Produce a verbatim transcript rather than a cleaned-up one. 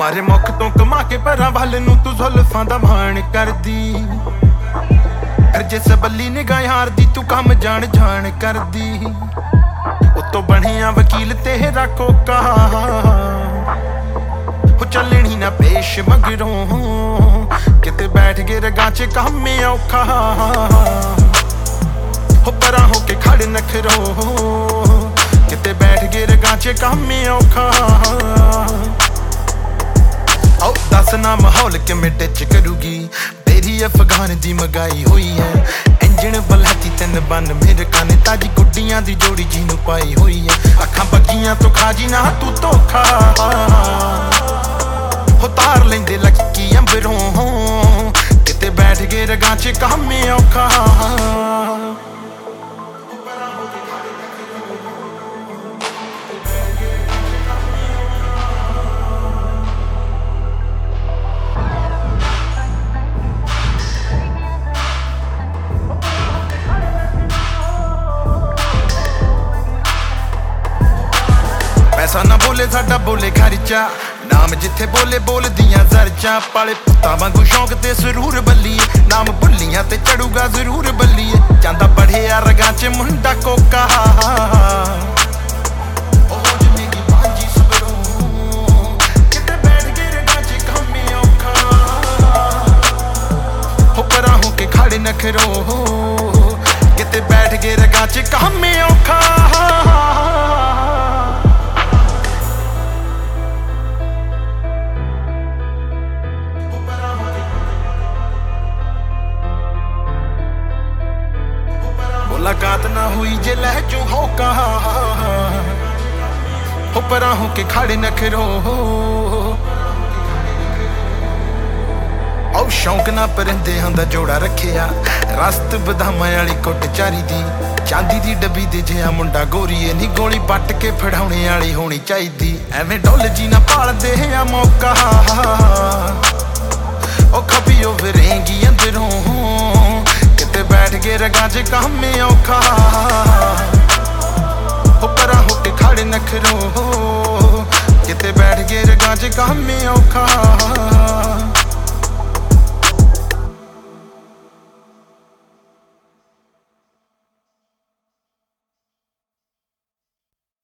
मारे मुख तो कमा के परां वल नूं तू जुल्फां दा मान करदी फिर जे सबली निगाह यार दी तू कम जान जान करदी उतो बणिया वकील तेरा कोका हो चलनी ना पेश मगरों किते बैठ गए रगां च काम औखा हो परा हो के खड़ नखरो किते बैठ गए रगां च काम औखा आओ दस ना माहौल किवें टिच करूगी तेरी अफगान दी मंगाई हुई है इंजन बलहती तीन बन मेरे काने ताजी गुड्डियां दी जोड़ी जी नूं पाई हुई है अखां बगियां तो खा जी ना तू धोखा हो तार लेंदे लकी अंबरों किते बैठ गए रगां च काम औखा पैसा ना बोले साडा बोले खर्चा नाम जिथे बोले बोल दियां जरचा पाले पुत्तां वांगू शौक ते जरूर बल्लीए नाम भुल्लियां ते चढ़ूगा जरूर बल्लीए जांदा बढ़िया रगां च मुंडा कोका किते बैठ गए रगां च काम औखा हो परां हो के खड़े नखरो किते बैठ गए रगां च काम औखा मुलाकात ना हुई जे लहजू हो कहा हो परा हो के खड़े नखरो औ शौक ना परिंदे हुंदा जोड़ा रखिया रस्त बदामां वाली कुट चारी दी चांदी दी डब्बी दे जिहा मुंडा गोरीए नी गोली पट के फड़ाउणे वाली होनी चाहिदी एवें डुल जी ना पालदे आ मौका ओ खपियो वरेंगी अंदरों किते बैठ गए रगां च काम औखा हो परा हो के खड़े नखरो किते बैठ गए रगां च काम औखा।